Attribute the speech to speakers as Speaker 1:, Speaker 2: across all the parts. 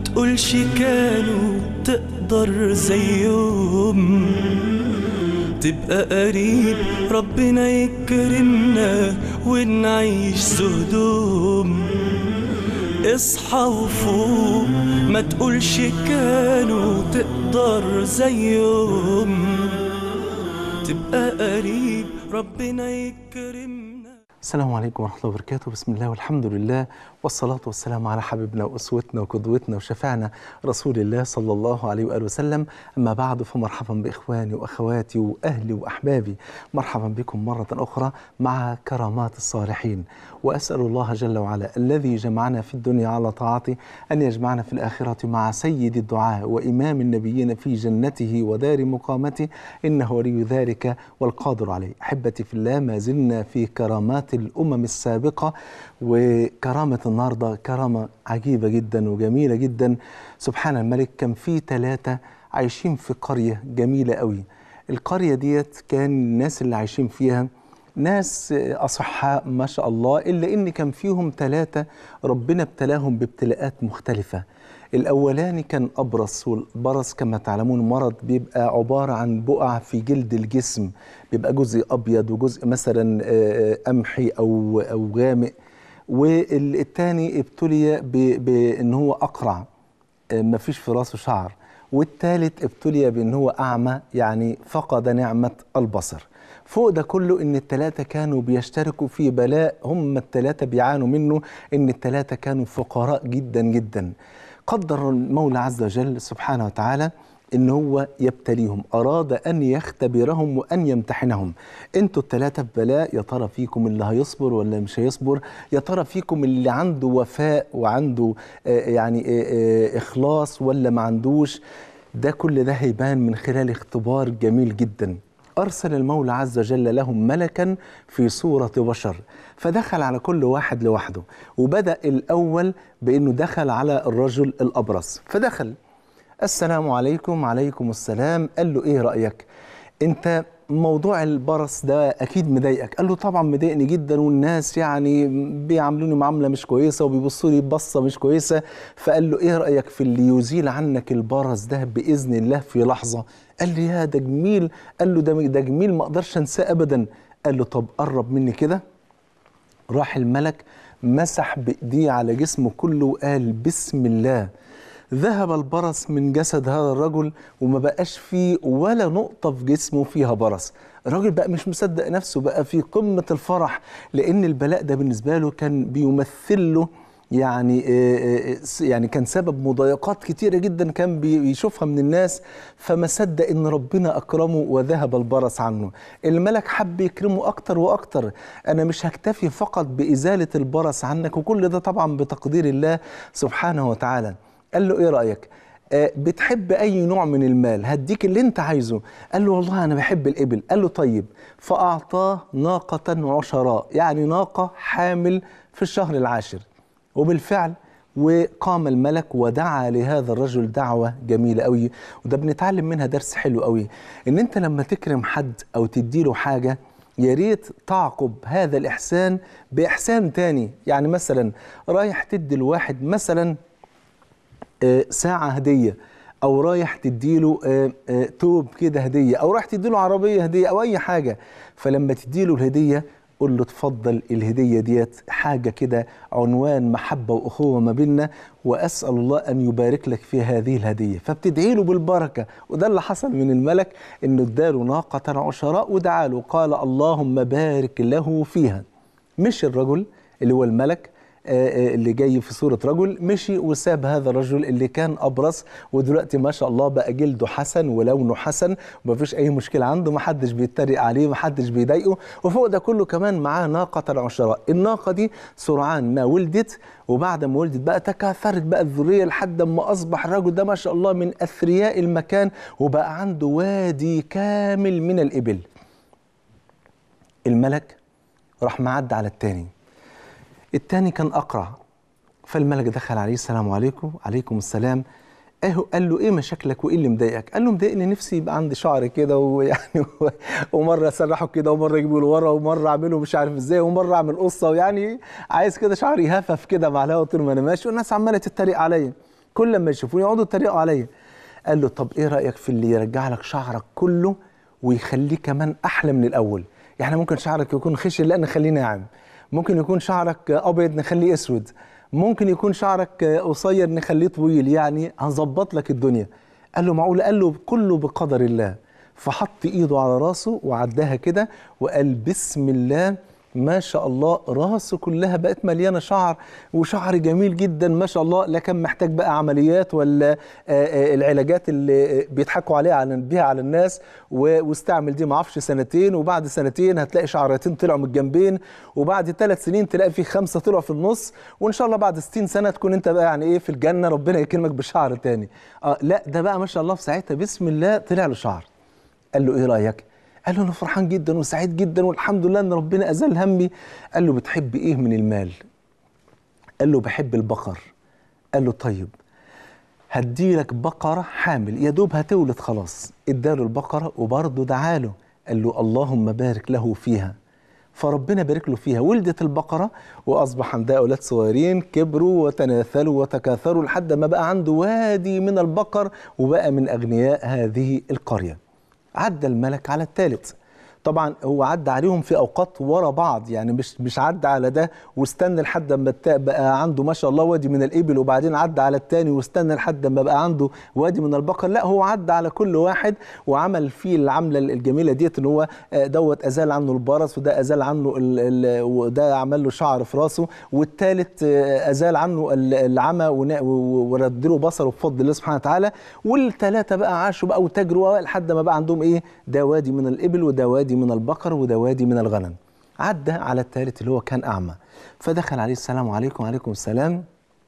Speaker 1: تقولش كانوا تقدر زيهم، تبقى قريب ربنا يكرمنا ونعيش زهدهم. اصحى وفوق ما تقولش كانوا تقدر زيهم، تبقى قريب ربنا يكرمنا.
Speaker 2: السلام عليكم ورحمة الله وبركاته. بسم الله والحمد لله والصلاة والسلام على حبيبنا وأسوتنا وقدوتنا وشفعنا رسول الله صلى الله عليه وآله وسلم. أما بعد، فمرحبا بإخواني وأخواتي وأهلي وأحبابي، مرحبا بكم مرة أخرى مع كرامات الصالحين. وأسأل الله جل وعلا الذي جمعنا في الدنيا على طاعته أن يجمعنا في الآخرة مع سيد الدعاء وإمام النبيين في جنته ودار مقامته، إنه ولي ذلك والقادر عليه. أحبتي في الله، ما زلنا في كرامات الأمم السابقة، وكرامة النهاردة كرامة عجيبة جدا وجميلة جدا. سبحان الملك، كان في 3 عايشين في قرية جميلة قوي. القرية ديت كان الناس اللي عايشين فيها ناس أصحاء ما شاء الله، إلا إن كان فيهم 3 ربنا ابتلاهم بابتلاءات مختلفة. الأولاني كان أبرص، والبرص كما تعلمون مرض بيبقى عبارة عن بقع في جلد الجسم، بيبقى جزء أبيض وجزء مثلا قمحي أو غامق. والتاني ابتلي بأن هو أقرع، ما فيش في راسه شعر. والثالث ابتلي بأن هو أعمى، يعني فقد نعمة البصر. فوق ده كله ان ال3 كانوا بيشتركوا في بلاء هم ال3 بيعانوا منه، ان ال3 كانوا فقراء جدا جدا. قدر المولى عز وجل سبحانه وتعالى ان هو يبتليهم، اراد ان يختبرهم وان يمتحنهم. انتوا ال3 في بلاء، يا ترى فيكم اللي هيصبر ولا مش هيصبر؟ يا ترى فيكم اللي عنده وفاء وعنده اخلاص ولا ما عندوش؟ ده كل ده هيبان من خلال اختبار جميل جدا. أرسل المولى عز وجل لهم ملكا في صورة بشر، فدخل على كل واحد لوحده. وبدأ الأول بأنه دخل على الرجل الأبرص، فدخل: السلام عليكم. عليكم السلام. قال له: إيه رأيك أنت موضوع البرص ده أكيد مضايقك؟ قال له: طبعا مضايقني جدا، والناس يعني بيعاملوني معاملة مش كويسة وبيبصوا لي بصة مش كويسة. فقال له: إيه رأيك في اللي يزيل عنك البرص ده بإذن الله في لحظة؟ قال لي: يا ده جميل. قال له: ده جميل ما أقدرش أنساه أبدا. قال له: طب قرب مني كده. راح الملك مسح بإيديه على جسمه كله وقال: بسم الله. ذهب البرص من جسد هذا الرجل، وما بقاش فيه ولا نقطة في جسمه فيها برص. الراجل بقى مش مصدق نفسه، بقى في قمة الفرح، لأن البلاء ده بالنسبة له كان بيمثل له يعني كان سبب مضايقات كتيرة جدا كان بيشوفها من الناس، فما صدق ان ربنا اكرمه وذهب البرص عنه. الملك حب يكرمه اكتر واكتر: انا مش هكتفي فقط بازالة البرص عنك، وكل ده طبعا بتقدير الله سبحانه وتعالى. قال له: ايه رأيك؟ بتحب اي نوع من المال؟ هديك اللي انت عايزه. قال له: والله انا بحب الابل. قال له: طيب. فاعطاه ناقة عشراء، يعني ناقة حامل في الشهر العاشر. وبالفعل وقام الملك ودعا لهذا الرجل دعوة جميلة قوي. وده بنتعلم منها درس حلو قوي، ان انت لما تكرم حد او تديله حاجة، يا ريت تعقب هذا الإحسان بإحسان تاني. يعني مثلا رايح تدي الواحد مثلا ساعة هدية، أو رايح تديله توب كده هدية، أو رايح تديله عربية هدية، أو أي حاجة. فلما تديله الهدية قل له: اتفضل الهدية ديت حاجة كده عنوان محبة وأخوة ما بيننا، وأسأل الله أن يبارك لك في هذه الهدية. فبتدعي له بالبركة. وده اللي حصل من الملك، إنه اداله ناقة عشراء ودعا له، قال: اللهم بارك له فيها. مش الرجل اللي هو الملك اللي جاي في صورة رجل، مشي وساب هذا الرجل اللي كان أبرص، ودلوقتي ما شاء الله بقى جلده حسن ولونه حسن ومفيش أي مشكلة عنده، محدش بيتريق عليه، محدش بيضايقه. وفوق ده كله كمان معاه ناقة عشراء. الناقة دي سرعان ما ولدت، وبعد ما ولدت بقى تكاثرت بقى الذرية لحد ما أصبح الرجل ده ما شاء الله من أثرياء المكان، وبقى عنده وادي كامل من الإبل. الملك راح معدي على التاني كان أقرع. فالملك دخل عليه: السلام عليكم. عليكم السلام. قال له: ايه مشاكلك وايه اللي مضايقك؟ قال له: مضايقني نفسي يبقى عندي شعر كده، ويعني ومره اسرحه كده، ومره اجيبه لورا، ومره اعمله مش عارف ازاي، ومره اعمل قصه، ويعني عايز كده شعري يهفف كده مع الهوا طول ما انا ماشي، والناس عماله تتريق عليا. كل ما يشوفوني يقعدوا يتريقوا عليا. قال له طب ايه رايك في اللي يرجع لك شعرك كله ويخليه كمان احلى من الاول؟ يعني ممكن شعرك يكون خشن، لا نخليه ناعم. ممكن يكون شعرك ابيض نخليه اسود. ممكن يكون شعرك قصير نخليه طويل، يعني هنظبط لك الدنيا. قال له معقول؟ قال له كله بقدر الله. فحط ايده على راسه وعداها كده وقال بسم الله ما شاء الله، راسه كلها بقت مليانه شعر، وشعر جميل جدا ما شاء الله. لا كان محتاج بقى عمليات ولا العلاجات اللي بيضحكوا عليها بيها على الناس، واستعمل دي ما اعرفش سنتين، وبعد سنتين هتلاقي شعرتين طلعوا من الجنبين، وبعد 3 سنين تلاقي في 5 طلعوا في النص، وان شاء الله بعد 60 سنه تكون انت بقى يعني ايه في الجنه، ربنا يكرمك بشعر تاني. لا ده بقى ما شاء الله في ساعتها بسم الله طلع له شعر. قال له ايه رايك؟ قال له انا فرحان جدا وسعيد جدا والحمد لله ان ربنا ازال همي. قال له بتحب ايه من المال؟ قال له بحب البقر. قال له طيب هديلك بقره حامل يا دوب هتولد خلاص. اداله البقره وبرضه دعاله، قال له اللهم بارك له فيها. فربنا بارك له فيها، ولدت البقره واصبح عندها اولاد صغيرين، كبروا وتناثلوا وتكاثروا لحد ما بقى عنده وادي من البقر وبقى من اغنياء هذه القريه. عدى الملك على الثالث. طبعا هو عدى عليهم في اوقات ورا بعض، يعني مش عدى على ده واستنى لحد ما بقى عنده ما شاء الله وادي من الابل وبعدين عدى على الثاني واستنى لحد ما بقى عنده وادي من البقر. لا هو عدى على كل واحد وعمل فيه العمله الجميله ديت، ان هو دوت ازال عنه البرص، وده ازال عنه وده عمل له شعر في راسه، والثالث ازال عنه العمى ورد له بصره بفضل الله سبحانه وتعالى، والثلاثه بقى عاشوا بقى وتجروا لحد ما بقى عندهم ايه؟ ده وادي من الابل وده وادي من البقر وده وادي من الغنم. عدى على الثالث اللي هو كان أعمى، فدخل عليه السلام عليكم. وعليكم السلام.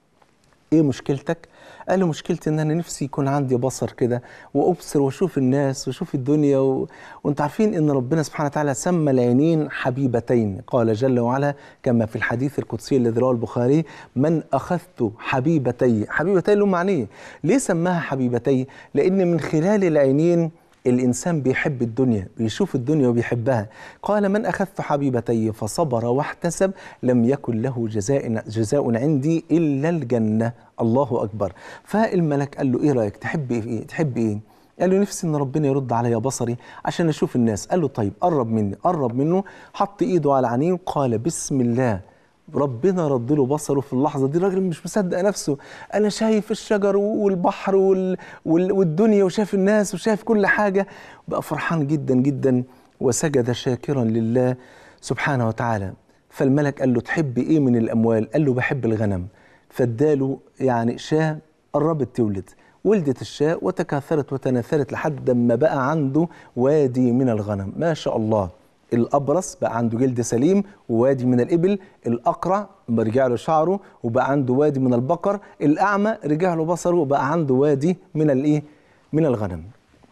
Speaker 2: ايه مشكلتك؟ قال له مشكلتي ان انا نفسي يكون عندي بصر كده وابصر واشوف الناس واشوف الدنيا وانتوا عارفين ان ربنا سبحانه وتعالى سمى العينين حبيبتين، قال جل وعلا كما في الحديث القدسي الذي رواه البخاري من اخذت حبيبتي. حبيبتين له معنيه. ليه سماها حبيبتي؟ لان من خلال العينين الإنسان بيحب الدنيا، بيشوف الدنيا وبيحبها. قال من أخذت حبيبتي فصبر واحتسب لم يكن له جزاء عندي إلا الجنة. الله أكبر. فالملك قال له إيه رأيك؟ تحب إيه؟ تحب إيه؟ قال له نفسي إن ربنا يرد علي بصري عشان أشوف الناس. قال له طيب قرب مني. قرب منه، حط إيده على عينيه وقال بسم الله. ربنا رد له بصره في اللحظه دي. الراجل مش مصدق نفسه، انا شايف الشجر والبحر والدنيا وشايف الناس وشايف كل حاجه. بقى فرحان جدا جدا وسجد شاكرا لله سبحانه وتعالى. فالملك قال له تحب ايه من الاموال؟ قال له بحب الغنم. فاداله يعني شاة قربت تولد. ولدت الشاة وتكاثرت وتناثرت لحد ما بقى عنده وادي من الغنم. ما شاء الله. الأبرص بقى عنده جلد سليم ووادي من الإبل، الأقرع رجع له شعره وبقى عنده وادي من البقر، الأعمى رجع له بصره وبقى عنده وادي من الإيه؟ من الغنم.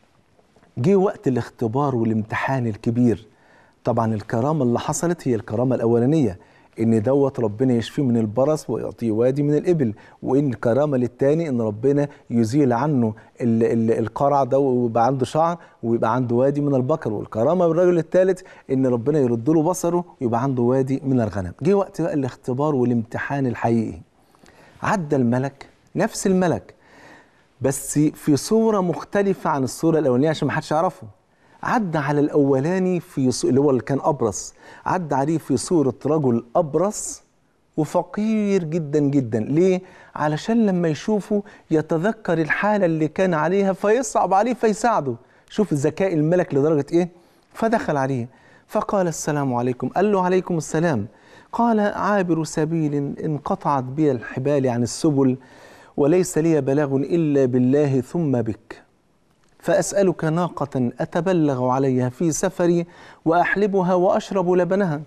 Speaker 2: جه وقت الاختبار والامتحان الكبير. طبعا الكرامة اللي حصلت هي الكرامة الأولانية، إن دوت ربنا يشفيه من البرص ويعطيه وادي من الإبل، وإن الكرامة للتاني إن ربنا يزيل عنه القرع ده ويبقى عنده شعر ويبقى عنده وادي من البقر، والكرامة بالرجل الثالث إن ربنا يرد له بصره ويبقى عنده وادي من الغنم. جه وقت بقى الاختبار والامتحان الحقيقي. عدى الملك، نفس الملك بس في صورة مختلفة عن الصورة الأولانية عشان ما حدش يعرفه. عدى على الأولاني اللي هو اللي كان أبرص، عدى عليه في صورة رجل أبرص وفقير جدا جدا. ليه؟ علشان لما يشوفه يتذكر الحالة اللي كان عليها فيصعب عليه فيساعده. شوف ذكاء الملك لدرجة إيه؟ فدخل عليه فقال السلام عليكم. قال له عليكم السلام. قال عابر سبيل انقطعت بي الحبال عن السبل وليس لي بلاغ إلا بالله ثم بك، فأسألك ناقة أتبلغ عليها في سفري وأحلبها وأشرب لبنها.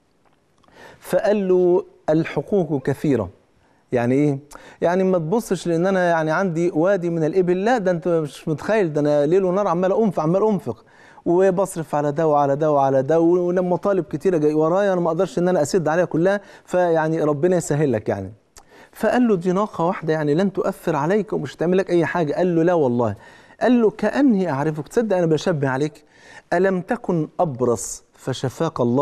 Speaker 2: فقال له الحقوق كثيرة. يعني إيه؟ يعني ما تبصش لأن أنا يعني عندي وادي من الإبل، لا ده أنت مش متخيل، ده أنا ليل ونهار عمال أنفق وبصرف على ده وعلى ده وعلى ده، ولما طالب كتيرة جاي ورايا أنا ما أقدرش إن أنا أسد عليها كلها، فيعني ربنا يسهل لك يعني. فقال له دي ناقة واحدة يعني لن تؤثر عليك ومش هتعمل لك أي حاجة. قال له لا والله. قال له كأني أعرفك، تصدق أنا بشبه عليك؟ ألم تكن أبرص فشفاك الله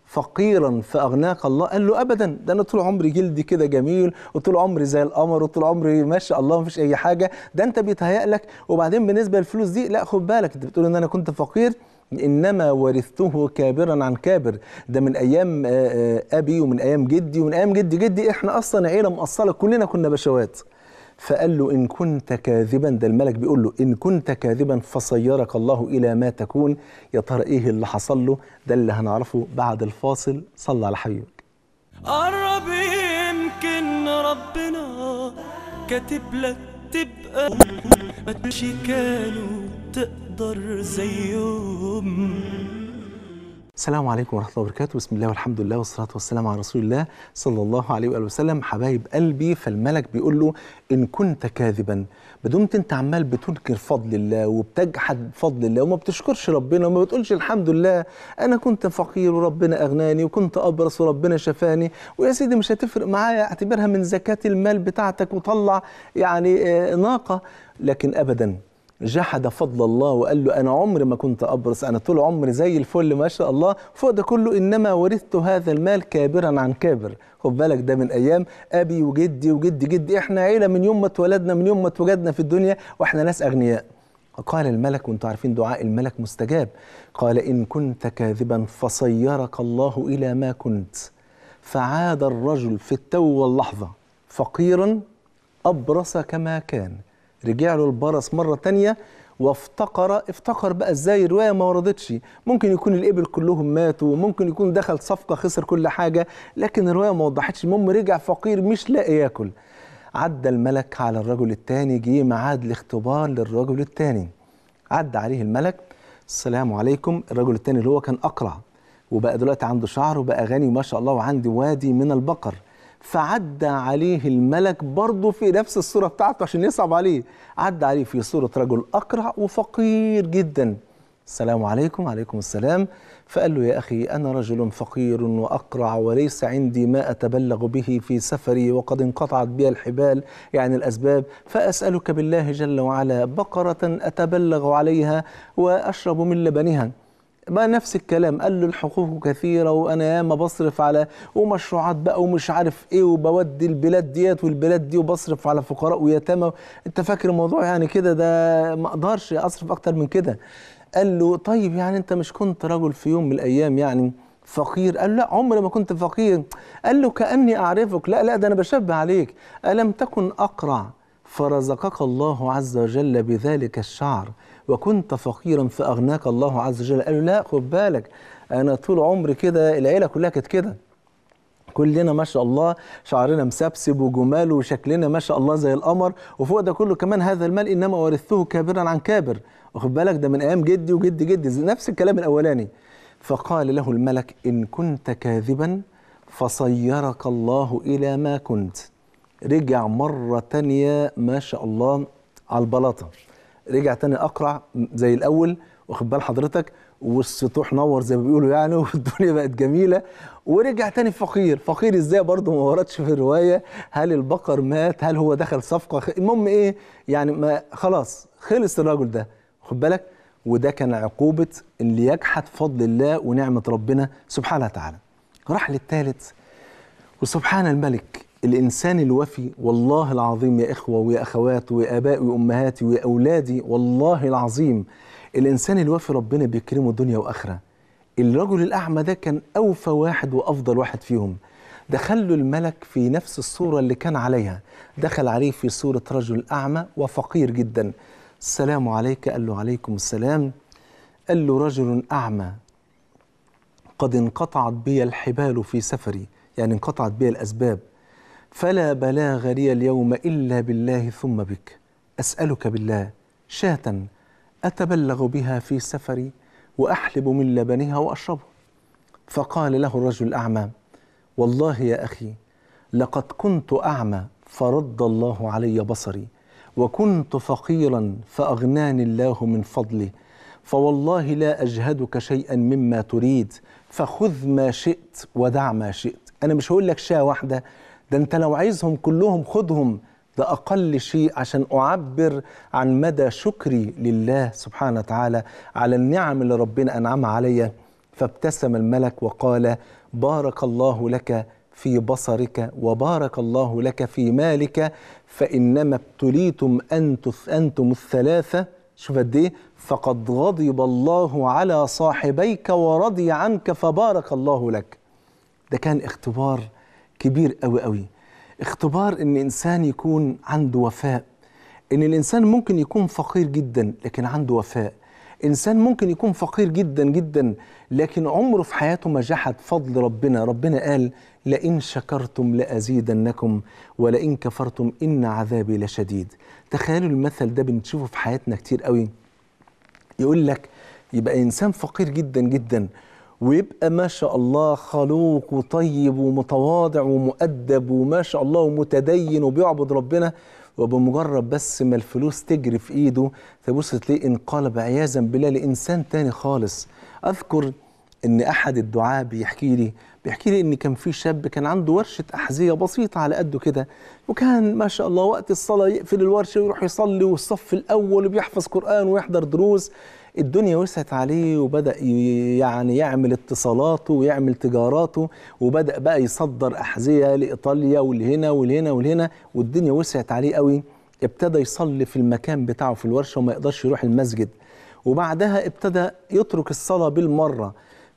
Speaker 2: فقيرا فأغناك الله؟ قال له أبدا، ده أنا طول عمري جلدي كده جميل، وطول عمري زي القمر، وطول عمري ما شاء الله مفيش أي حاجة، ده أنت بيتهيأ لك. وبعدين بالنسبة للفلوس دي، لا خد بالك، أنت بتقول إن أنا كنت فقير، إنما ورثته كابرا عن كابر، ده من أيام أبي ومن أيام جدي ومن أيام جدي جدي، إحنا أصلا عيلة مقصلة كلنا كنا بشوات. فقال له إن كنت كاذبا، ده الملك بيقول له إن كنت كاذبا فصيرك الله إلى ما تكون. يا ترى إيه اللي حصل له؟ ده اللي هنعرفه بعد الفاصل. صلى على حبيبك.
Speaker 1: قرب يمكن ربنا كاتب لك تبقى، ما تقولش كانوا تقدر زيهم.
Speaker 2: السلام عليكم ورحمة الله وبركاته. بسم الله والحمد لله والصلاة والسلام على رسول الله صلى الله عليه وآله وسلم. حبايب قلبي، فالملك بيقول له إن كنت كاذبا، بدمت أنت عمال بتنكر فضل الله وبتجحد فضل الله وما بتشكرش ربنا وما بتقولش الحمد لله أنا كنت فقير وربنا أغناني، وكنت أبرص وربنا شفاني، ويا سيدي مش هتفرق معايا، اعتبرها من زكاة المال بتاعتك وطلع يعني ناقة. لكن أبدا جحد فضل الله وقال له أنا عمري ما كنت أبرص، أنا طول عمري زي الفل ما شاء الله. فوق ده كله إنما ورثت هذا المال كابرا عن كابر. خد بالك، ده من أيام أبي وجدي وجدي جدي، إحنا عيلة من يوم ما اتولدنا، من يوم ما اتوجدنا في الدنيا وإحنا ناس أغنياء. قال الملك، وانتم عارفين دعاء الملك مستجاب، قال إن كنت كاذبا فصيرك الله إلى ما كنت. فعاد الرجل في التو واللحظة فقيرا أبرص كما كان، رجع له البرص مرة تانية افتقر بقى ازاي؟ الرواية ما وردتش، ممكن يكون الإبل كلهم ماتوا، ممكن يكون دخل صفقة خسر كل حاجة، لكن الرواية ما وضحتش. المهم رجع فقير مش لاقي ياكل. عدى الملك على الرجل التاني، جه ميعاد الاختبار للرجل التاني. عدى عليه الملك، السلام عليكم. الرجل التاني اللي هو كان أقرع وبقى دلوقتي عنده شعر وبقى غني ما شاء الله وعنده وادي من البقر، فعدى عليه الملك برضه في نفس الصورة بتاعته عشان يصعب عليه. عدى عليه في صورة رجل أقرع وفقير جدا. السلام عليكم. عليكم السلام. فقال له يا أخي أنا رجل فقير وأقرع وليس عندي ما أتبلغ به في سفري وقد انقطعت بي الحبال، يعني الأسباب، فأسألك بالله جل وعلا بقرة أتبلغ عليها وأشرب من لبنها. ما نفس الكلام، قال له الحقوق كثيرة وأنا ياما بصرف على ومشروعات بقى ومش عارف إيه، وبودي البلاد ديت والبلاد دي وبصرف على فقراء ويتامى، أنت فاكر الموضوع يعني كده؟ ده ما أقدرش أصرف أكتر من كده. قال له طيب يعني أنت مش كنت رجل في يوم من الأيام يعني فقير؟ قال له لا عمري ما كنت فقير. قال له كأني أعرفك. لا ده أنا بشبه عليك. ألم تكن أقرع فرزقك الله عز وجل بذلك الشعر وكنت فقيرا فأغناك الله عز وجل؟ قال له لا خد بالك، أنا طول عمري كده، العيلة كلها كانت كده، كلنا ما شاء الله شعرنا مسبسب وجمال وشكلنا ما شاء الله زي القمر، وفوق ده كله كمان هذا المال إنما ورثته كابرا عن كابر. واخد بالك، ده من أيام جدي وجدي جدي، نفس الكلام الأولاني. فقال له الملك إن كنت كاذبا فصيرك الله إلى ما كنت. رجع مرة تانية ما شاء الله على البلاطة، رجع تاني أقرع زي الأول، واخد بال حضرتك، والسطوح نور زي ما بيقولوا يعني، والدنيا بقت جميلة. ورجع تاني فقير. فقير ازاي برضه ما وردش في الرواية، هل البقر مات، هل هو دخل صفقة، المهم ايه يعني، ما خلاص خلص الرجل ده، خد بالك. وده كان عقوبة اللي يجحد فضل الله ونعمة ربنا سبحانه وتعالى. راح للثالث، وسبحان الملك، الإنسان الوفي، والله العظيم يا إخوة ويا أخوات ويا آبائي وأمهاتي ويا أولادي، والله العظيم الإنسان الوفي ربنا بيكرمه دنيا وآخرة. الرجل الأعمى ده كان أوفى واحد وأفضل واحد فيهم. دخل له الملك في نفس الصورة اللي كان عليها، دخل عليه في صورة رجل أعمى وفقير جدا. السلام عليك. قال له عليكم السلام. قال له رجل أعمى قد انقطعت بي الحبال في سفري، يعني انقطعت بي الأسباب، فلا بلاغ لي اليوم إلا بالله ثم بك. أسألك بالله شاة أتبلغ بها في سفري وأحلب من لبنها وأشربه. فقال له الرجل الأعمى والله يا أخي لقد كنت أعمى فرد الله علي بصري، وكنت فقيرا فأغناني الله من فضله، فوالله لا أجهدك شيئا مما تريد، فخذ ما شئت ودع ما شئت. أنا مش هقول لك شاة واحدة، ده أنت لو عايزهم كلهم خذهم، ده أقل شيء عشان أعبر عن مدى شكري لله سبحانه وتعالى على النعم اللي ربنا أنعمها عليا. فابتسم الملك وقال: بارك الله لك في بصرك وبارك الله لك في مالك، فإنما ابتليتم أنتم الثلاثة، شوف قد إيه، فقد غضب الله على صاحبيك ورضي عنك فبارك الله لك. ده كان اختبار كبير قوي قوي، اختبار إن إنسان يكون عنده وفاء، إن الإنسان ممكن يكون فقير جدا لكن عنده وفاء، إنسان ممكن يكون فقير جدا جدا لكن عمره في حياته ما جحد فضل ربنا. ربنا قال: لئن شكرتم لأزيدنكم ولئن كفرتم إن عذابي لشديد. تخيلوا المثل ده بنشوفه في حياتنا كتير قوي. يقول لك يبقى إنسان فقير جدا جدا ويبقى ما شاء الله خلوق وطيب ومتواضع ومؤدب وما شاء الله ومتدين وبيعبد ربنا، وبمجرد بس ما الفلوس تجري في ايده تبص تلاقيه انقلب عياذا بالله لانسان تاني خالص. اذكر ان احد الدعاة بيحكي لي ان كان في شاب كان عنده ورشة احذية بسيطة على قده كده، وكان ما شاء الله وقت الصلاة يقفل الورشة ويروح يصلي والصف الاول وبيحفظ قرآن ويحضر دروس. الدنيا وسعت عليه وبدأ يعني يعمل اتصالاته ويعمل تجاراته، وبدأ بقى يصدر أحذية لإيطاليا والهنا والهنا والهنا، والدنيا وسعت عليه قوي. ابتدى يصلي في المكان بتاعه في الورشة وما يقدرش يروح المسجد، وبعدها ابتدى يترك الصلاة بالمرة.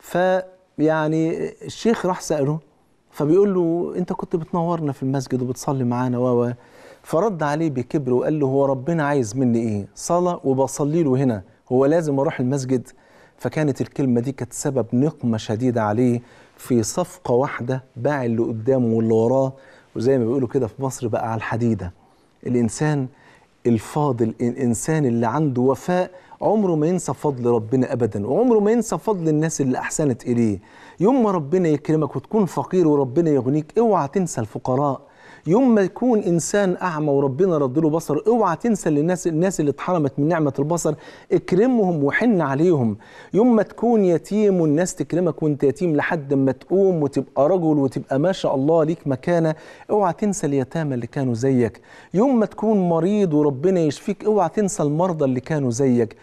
Speaker 2: فيعني الشيخ راح سأله فبيقول له: أنت كنت بتنورنا في المسجد وبتصلي معانا فرد عليه بكبر وقال له: هو ربنا عايز مني إيه؟ صلاة وبصلي له هنا، هو لازم أروح المسجد؟ فكانت الكلمة دي كانت سبب نقمة شديدة عليه في صفقة واحدة، باع اللي قدامه واللي وراه، وزي ما بيقولوا كده في مصر بقى على الحديدة. الإنسان الفاضل، الإنسان اللي عنده وفاء عمره ما ينسى فضل ربنا أبدا، وعمره ما ينسى فضل الناس اللي أحسنت إليه. يوم ما ربنا يكرمك وتكون فقير وربنا يغنيك اوعى تنسى الفقراء. يوم ما يكون إنسان أعمى وربنا رد له بصر اوعى تنسى الناس اللي اتحرمت من نعمة البصر، اكرمهم وحن عليهم. يوم ما تكون يتيم والناس تكرمك وانت يتيم لحد ما تقوم وتبقى رجل وتبقى ما شاء الله ليك مكانة، اوعى تنسى اليتامى اللي كانوا زيك. يوم ما تكون مريض وربنا يشفيك اوعى تنسى المرضى اللي كانوا زيك.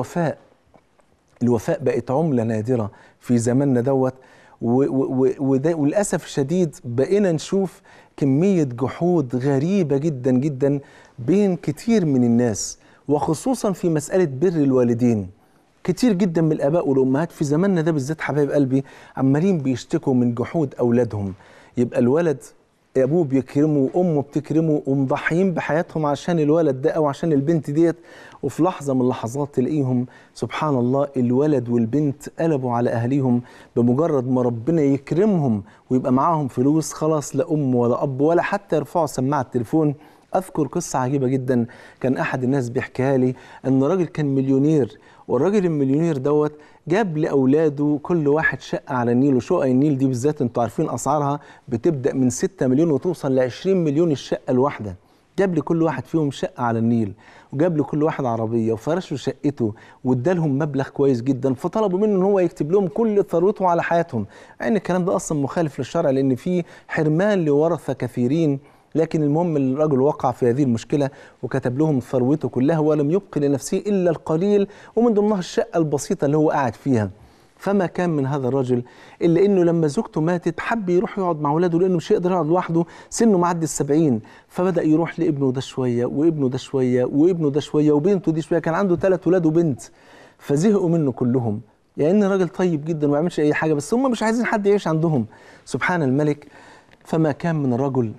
Speaker 2: الوفاء بقت عملة نادرة في زماننا دوت، وللأسف الشديد بقينا نشوف كمية جحود غريبة جدا جدا بين كتير من الناس، وخصوصا في مسألة بر الوالدين. كتير جدا من الآباء والأمهات في زماننا ده بالذات حبايب قلبي عمالين بيشتكوا من جحود أولادهم. يبقى الولد أبوه بيكرمه وأمه بتكرمه ومضحيين بحياتهم عشان الولد ده أو عشان البنت ديت، وفي لحظة من اللحظات تلاقيهم سبحان الله الولد والبنت قلبوا على أهليهم. بمجرد ما ربنا يكرمهم ويبقى معاهم فلوس خلاص لا أم ولا أب ولا حتى يرفعوا سماعة التليفون. أذكر قصة عجيبة جدا كان أحد الناس بيحكيها لي، أن راجل كان مليونير، والراجل المليونير دوت جاب لأولاده كل واحد شقة على النيل، وشقق النيل دي بالذات انتوا عارفين أسعارها بتبدأ من 6 مليون وتوصل ل 20 مليون الشقة الواحدة. جاب لكل واحد فيهم شقة على النيل، وجاب لكل واحد عربية وفرشوا شقته وادالهم مبلغ كويس جدا، فطلبوا منه ان هو يكتب لهم كل ثروتهم على حياتهم. يعني الكلام ده اصلا مخالف للشرع لان فيه حرمان لورثة كثيرين، لكن المهم الرجل وقع في هذه المشكلة وكتب لهم ثروته كلها ولم يبق لنفسه إلا القليل، ومن ضمنها الشقة البسيطة اللي هو قاعد فيها. فما كان من هذا الرجل إلا إنه لما زوجته ماتت حب يروح يقعد مع أولاده لأنه مش هيقدر يقعد لوحده، سنه معدي ال70، فبدأ يروح لابنه ده شوية وابنه ده شوية وابنه ده شوية وبنته دي شوية. كان عنده 3 أولاد وبنت، فزهقوا منه كلهم، يعني راجل طيب جدا وما يعملش أي حاجة، بس هم مش عايزين حد يعيش عندهم. سبحان الملك. فما كان من الرجل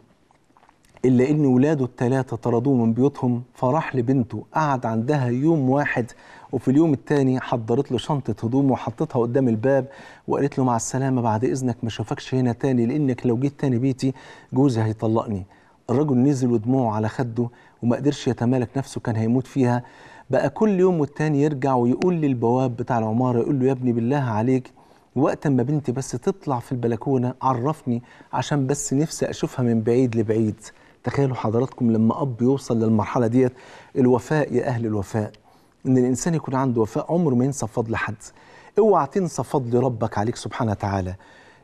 Speaker 2: إلا إن ولاده ال3 طردوه من بيوتهم، فراح لبنته قعد عندها يوم واحد، وفي اليوم الثاني حضرت له شنطة هدوم وحطتها قدام الباب وقالت له: مع السلامة، بعد إذنك ما اشوفكش هنا تاني، لأنك لو جيت تاني بيتي جوزي هيطلقني. الرجل نزل ودموعه على خده وما قدرش يتمالك نفسه، كان هيموت فيها. بقى كل يوم والتاني يرجع ويقول للبواب بتاع العمارة، يقول له: يا ابني بالله عليك وقت ما بنتي بس تطلع في البلكونة عرفني عشان بس نفسي أشوفها من بعيد لبعيد. تخيلوا حضراتكم لما أب يوصل للمرحلة ديت. الوفاء يا أهل الوفاء، إن الإنسان يكون عنده وفاء عمره ما ينسى فضل حد. اوعى تنسى فضل ربك عليك سبحانه وتعالى.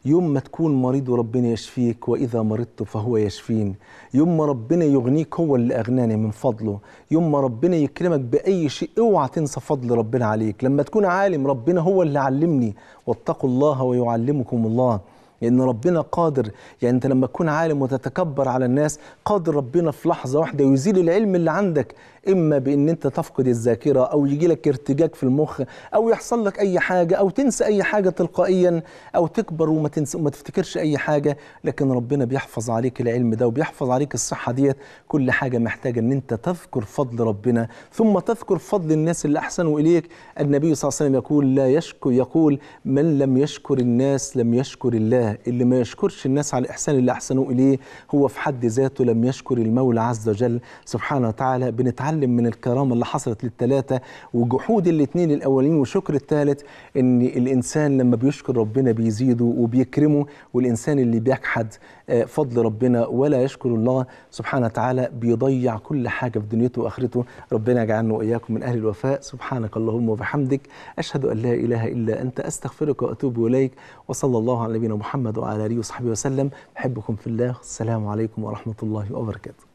Speaker 2: يوم ما تكون مريض وربنا يشفيك، وإذا مرضت فهو يشفين. يوم ما ربنا يغنيك هو اللي أغناني من فضله. يوم ما ربنا يكرمك بأي شيء اوعى تنسى فضل ربنا عليك. لما تكون عالم ربنا هو اللي علمني، واتقوا الله ويعلمكم الله. لأن ربنا قادر. يعني أنت لما تكون عالم وتتكبر على الناس، قادر ربنا في لحظة واحدة يزيل العلم اللي عندك، إما بأن أنت تفقد الذاكرة، أو يجي لك ارتجاج في المخ، أو يحصل لك أي حاجة، أو تنسى أي حاجة تلقائيا، أو تكبر وما تفتكرش أي حاجة. لكن ربنا بيحفظ عليك العلم ده، وبيحفظ عليك الصحة ديت. كل حاجة محتاجة أن أنت تذكر فضل ربنا، ثم تذكر فضل الناس اللي أحسنوا إليك. النبي صلى الله عليه وسلم يقول لا يشكر، يقول من لم يشكر الناس لم يشكر الله. اللي ما يشكرش الناس على الإحسان اللي أحسنوا إليه هو في حد ذاته لم يشكر المولى عز وجل سبحانه وتعالى. بنتعلم من الكرامة اللي حصلت للثلاثة، وجحود الاثنين الأولين وشكر الثالث، إن الإنسان لما بيشكر ربنا بيزيده وبيكرمه، والإنسان اللي بيجحد فضل ربنا ولا يشكر الله سبحانه وتعالى بيضيع كل حاجة في دنيته وآخرته. ربنا يجعلنا وإياكم من أهل الوفاء. سبحانك اللهم وبحمدك، أشهد أن لا إله إلا أنت، أستغفرك وأتوب إليك. وصلى الله على نبينا محمد وعلى آله وصحبه وسلم. أحبكم في الله. السلام عليكم ورحمة الله وبركاته.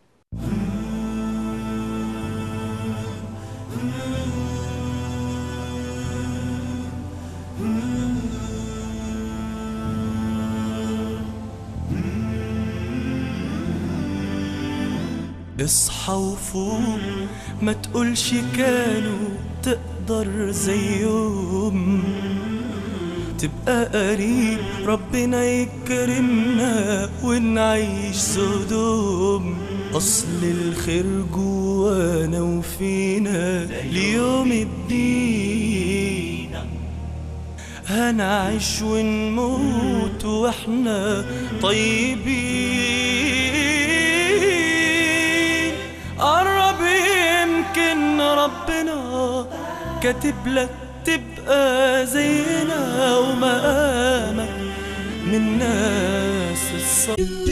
Speaker 1: اصحى وفوق، ما تقولش كانوا تقدر زيهم، تبقى قريب ربنا يكرمنا ونعيش صدوم. أصل الخير جوانا وفينا ليوم الدين، هنعيش ونموت واحنا طيبين. قرب يمكن ربنا كاتب لك تبقى زينا، ومقامك من ناس الصالحين.